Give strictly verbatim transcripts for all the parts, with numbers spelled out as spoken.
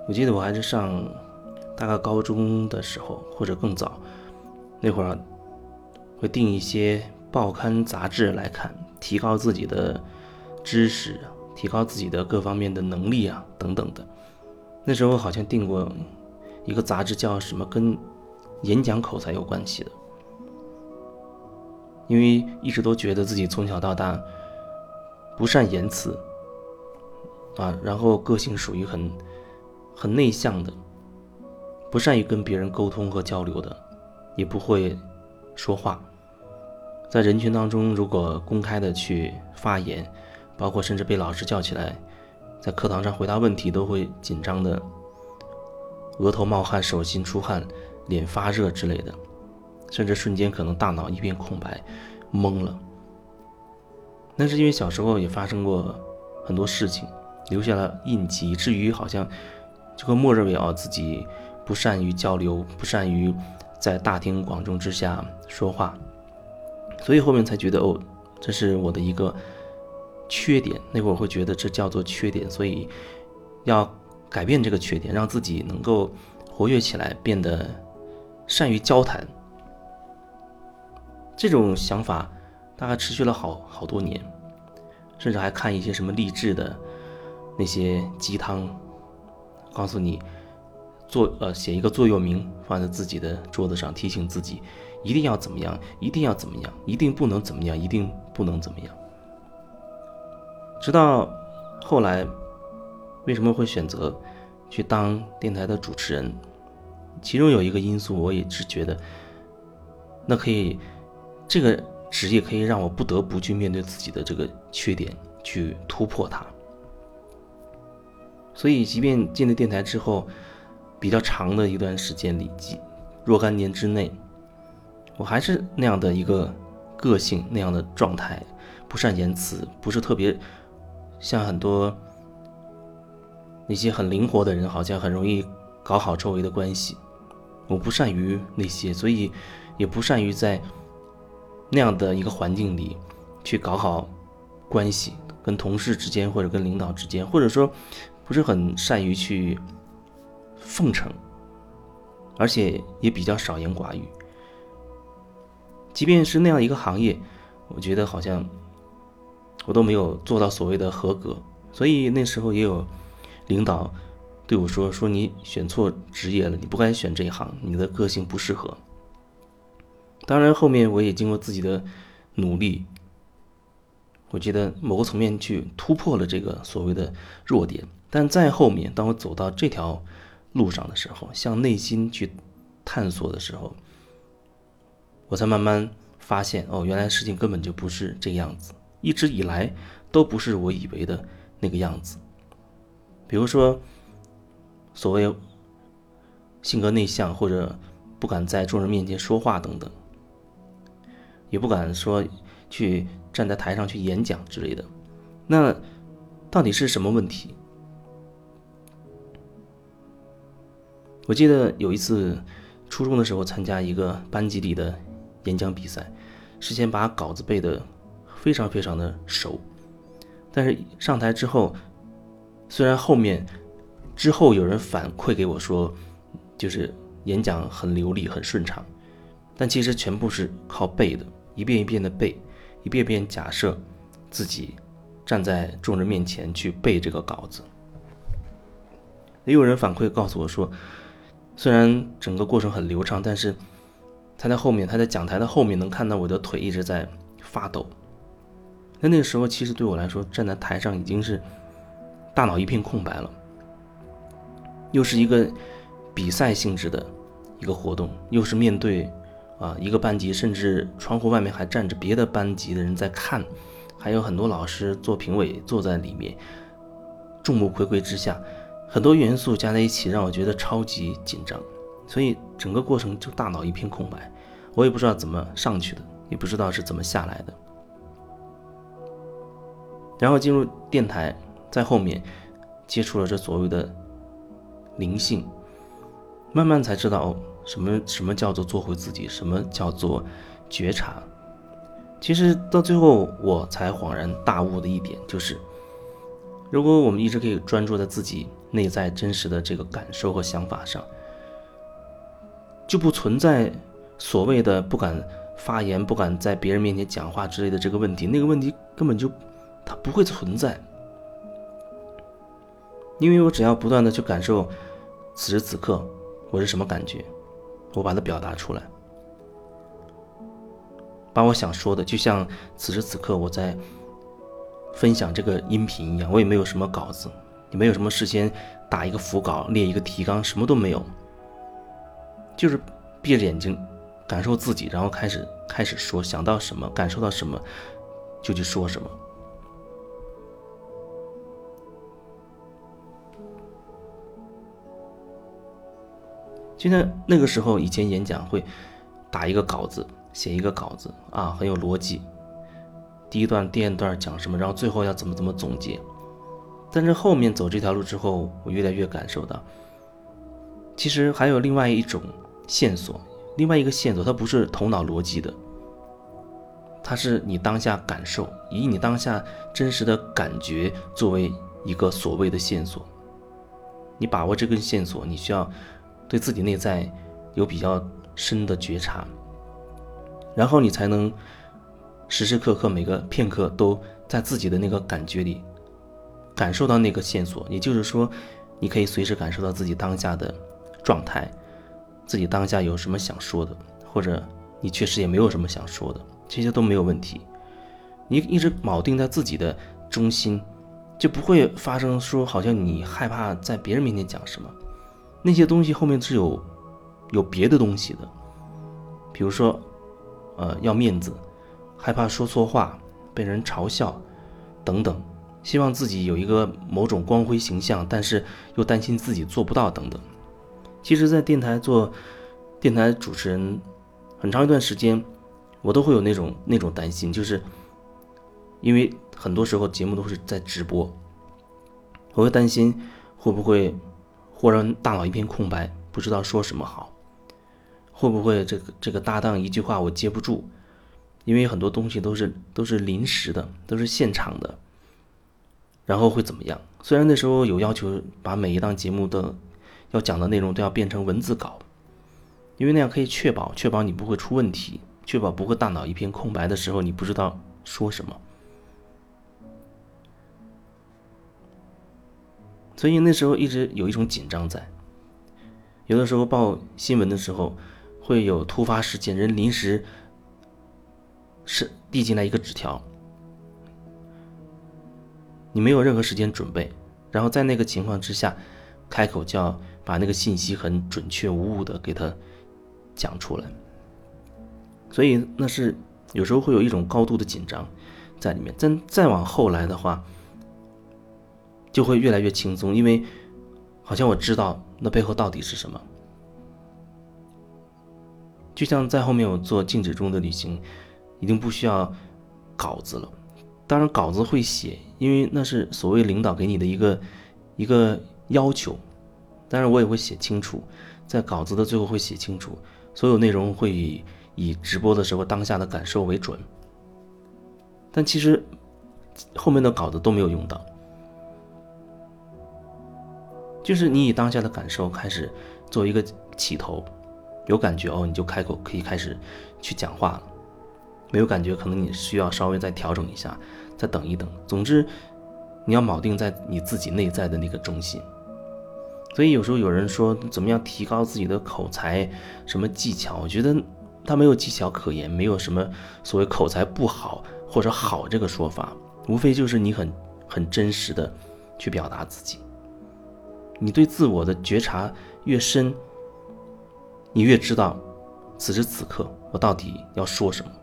我记得我还是上大概高中的时候，或者更早，那会儿会订一些报刊杂志来看，提高自己的知识，提高自己的各方面的能力啊，等等的。那时候好像订过一个杂志叫什么跟演讲口才有关系的，因为一直都觉得自己从小到大不善言辞啊，然后个性属于很很内向的，不善于跟别人沟通和交流的，也不会说话。在人群当中，如果公开的去发言，包括甚至被老师叫起来，在课堂上回答问题，都会紧张的额头冒汗、手心出汗、脸发热之类的，甚至瞬间可能大脑一片空白，懵了。那是因为小时候也发生过很多事情，留下了印记，以至于好像就会默认为哦自己不善于交流，不善于在大庭广众之下说话，所以后面才觉得哦，这是我的一个缺点。那会儿会觉得这叫做缺点，所以要改变这个缺点，让自己能够活跃起来，变得善于交谈。这种想法大概持续了好好多年，甚至还看一些什么励志的那些鸡汤，告诉你做呃写一个座右铭放在自己的桌子上，提醒自己一定要怎么样，一定要怎么样，一定不能怎么样，一定不能怎么样。直到后来为什么会选择去当电台的主持人，其中有一个因素，我也是觉得那可以这个职业可以让我不得不去面对自己的这个缺点，去突破它。所以即便进了电台之后，比较长的一段时间里，若干年之内，我还是那样的一个个性，那样的状态，不善言辞，不是特别像很多那些很灵活的人，好像很容易搞好周围的关系。我不善于那些，所以也不善于在那样的一个环境里去搞好关系，跟同事之间或者跟领导之间，或者说不是很善于去奉承，而且也比较少言寡语。即便是那样一个行业，我觉得好像我都没有做到所谓的合格，所以那时候也有领导对我说说你选错职业了，你不该选这一行，你的个性不适合。当然后面我也经过自己的努力，我觉得某个层面去突破了这个所谓的弱点，但在后面当我走到这条路上的时候，向内心去探索的时候，我才慢慢发现哦，原来事情根本就不是这个样子，一直以来都不是我以为的那个样子。比如说所谓性格内向，或者不敢在众人面前说话等等，也不敢说去站在台上去演讲之类的，那到底是什么问题？我记得有一次初中的时候参加一个班级里的演讲比赛，事先把稿子背得非常非常的熟，但是上台之后，虽然后面之后有人反馈给我说就是演讲很流利很顺畅，但其实全部是靠背的，一遍一遍的背，一遍遍假设自己站在众人面前去背这个稿子。也有人反馈告诉我说，虽然整个过程很流畅，但是他在后面，他在讲台的后面能看到我的腿一直在发抖。那那个时候其实对我来说，站在台上已经是大脑一片空白了，又是一个比赛性质的一个活动，又是面对啊一个班级，甚至窗户外面还站着别的班级的人在看，还有很多老师做评委坐在里面，众目睽睽之下，很多元素加在一起让我觉得超级紧张，所以整个过程就大脑一片空白，我也不知道怎么上去的，也不知道是怎么下来的。然后进入电台，在后面接触了这所谓的灵性，慢慢才知道哦，什么什么叫做做回自己，什么叫做觉察。其实到最后我才恍然大悟的一点就是，如果我们一直可以专注在自己内在真实的这个感受和想法上，就不存在所谓的不敢发言、不敢在别人面前讲话之类的这个问题。那个问题根本就它不会存在，因为我只要不断的去感受此时此刻我是什么感觉，我把它表达出来，把我想说的，就像此时此刻我在分享这个音频一样，我也没有什么稿子，也没有什么事先打一个辅稿列一个提纲，什么都没有，就是闭着眼睛感受自己，然后开始开始说，想到什么感受到什么就去说什么。就像那个时候以前演讲会打一个稿子，写一个稿子啊，很有逻辑，第一段第二段讲什么，然后最后要怎么怎么总结。但是后面走这条路之后，我越来越感受到其实还有另外一种线索，另外一个线索它不是头脑逻辑的，它是你当下感受，以你当下真实的感觉作为一个所谓的线索。你把握这根线索，你需要对自己内在有比较深的觉察，然后你才能时时刻刻每个片刻都在自己的那个感觉里感受到那个线索。也就是说，你可以随时感受到自己当下的状态，自己当下有什么想说的，或者你确实也没有什么想说的，这些都没有问题。你一直铆定在自己的中心，就不会发生说好像你害怕在别人面前讲什么，那些东西后面是有有别的东西的。比如说呃，要面子，害怕说错话被人嘲笑等等，希望自己有一个某种光辉形象，但是又担心自己做不到等等。其实在电台做电台主持人很长一段时间，我都会有那种那种担心，就是因为很多时候节目都是在直播，我会担心会不会忽然大脑一片空白，不知道说什么好，会不会这个这个搭档一句话我接不住，因为很多东西都是都是临时的，都是现场的，然后会怎么样。虽然那时候有要求把每一档节目的要讲的内容都要变成文字稿，因为那样可以确保确保你不会出问题，确保不会大脑一片空白的时候你不知道说什么。所以那时候一直有一种紧张在，有的时候报新闻的时候会有突发事件，人临时是递进来一个纸条，你没有任何时间准备，然后在那个情况之下开口就要把那个信息很准确无误的给它讲出来，所以那是有时候会有一种高度的紧张在里面。但再往后来的话就会越来越轻松，因为好像我知道那背后到底是什么。就像在后面我做静止中的旅行已经不需要稿子了，当然稿子会写，因为那是所谓领导给你的一个一个要求，当然我也会写清楚，在稿子的最后会写清楚，所有内容会以以直播的时候当下的感受为准，但其实后面的稿子都没有用到，就是你以当下的感受开始做一个起头，有感觉哦，你就开口可以开始去讲话了，没有感觉可能你需要稍微再调整一下，再等一等。总之你要铆定在你自己内在的那个中心。所以有时候有人说怎么样提高自己的口才，什么技巧，我觉得他没有技巧可言，没有什么所谓口才不好或者好这个说法，无非就是你很很真实的去表达自己。你对自我的觉察越深，你越知道此时此刻我到底要说什么。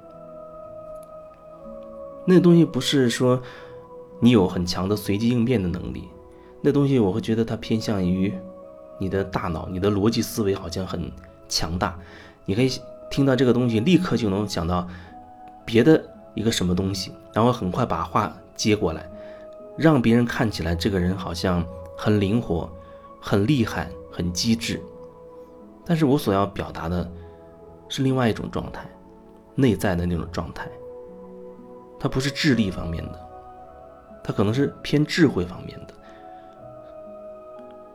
那东西不是说你有很强的随机应变的能力，那东西我会觉得它偏向于你的大脑，你的逻辑思维好像很强大，你可以听到这个东西立刻就能想到别的一个什么东西，然后很快把话接过来，让别人看起来这个人好像很灵活很厉害很机智。但是我所要表达的是另外一种状态，内在的那种状态，它不是智力方面的，它可能是偏智慧方面的。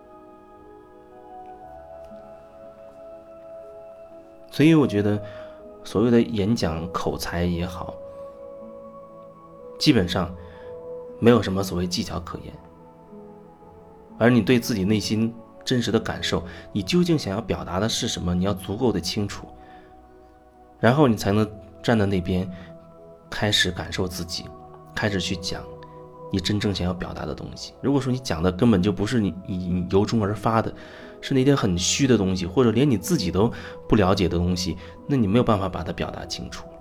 所以我觉得所谓的演讲口才也好，基本上没有什么所谓技巧可言，而你对自己内心真实的感受，你究竟想要表达的是什么，你要足够的清楚，然后你才能站在那边开始感受自己，开始去讲你真正想要表达的东西。如果说你讲的根本就不是你你由衷而发的，是那点很虚的东西，或者连你自己都不了解的东西，那你没有办法把它表达清楚。